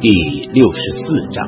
第64章，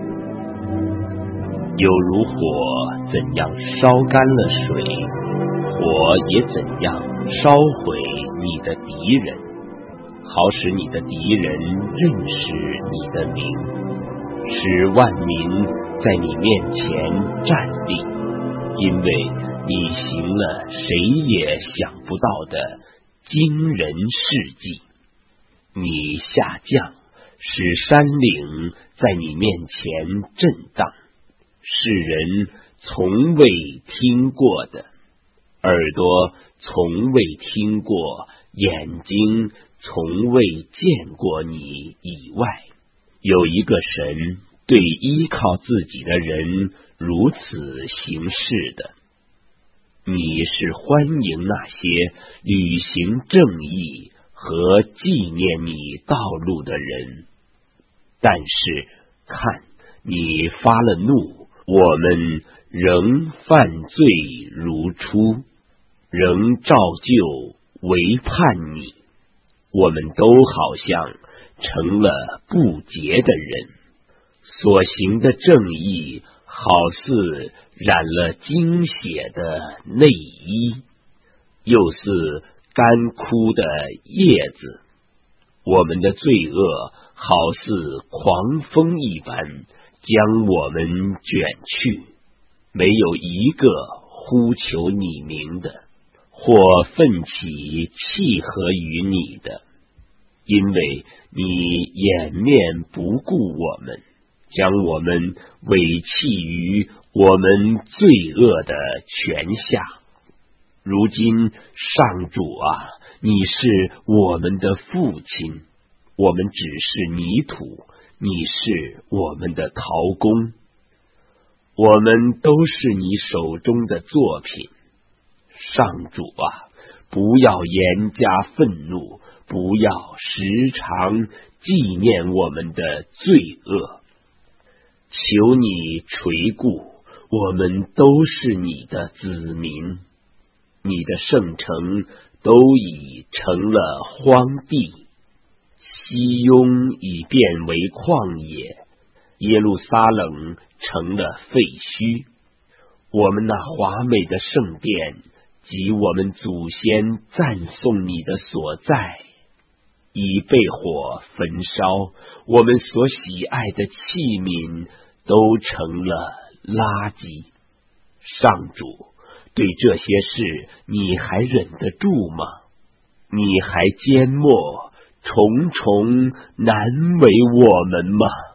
有如火怎样烧干了水，火也怎样烧毁你的敌人，好使你的敌人认识你的名，使万民在你面前站立，因为你行了谁也想不到的惊人事迹。你下降，使山岭在你面前震荡，世人从未听过的，耳朵从未听过，眼睛从未见过你以外，有一个神对依靠自己的人如此行事的。你是欢迎那些履行正义和纪念你道路的人，但是看，你发了怒，我们仍犯罪如初，仍照旧违叛你，我们都好像成了不洁的人，所行的正义好似染了精血的内衣，又似干枯的叶子，我们的罪恶好似狂风一般将我们卷去，没有一个呼求你名的，或奋起契合于你的，因为你掩面不顾我们，将我们委弃于我们罪恶的权下。如今上主啊，你是我们的父亲，我们只是泥土，你是我们的陶工，我们都是你手中的作品。上主啊，不要严加愤怒，不要时常纪念我们的罪恶，求你垂顾，我们都是你的子民，你的圣城都已成了荒地，西雍已变为旷野，耶路撒冷成了废墟。我们那华美的圣殿及我们祖先赞颂你的所在，已被火焚烧，我们所喜爱的器皿都成了垃圾。上主，对这些事你还忍得住吗？你还缄默，重重难为我们吗？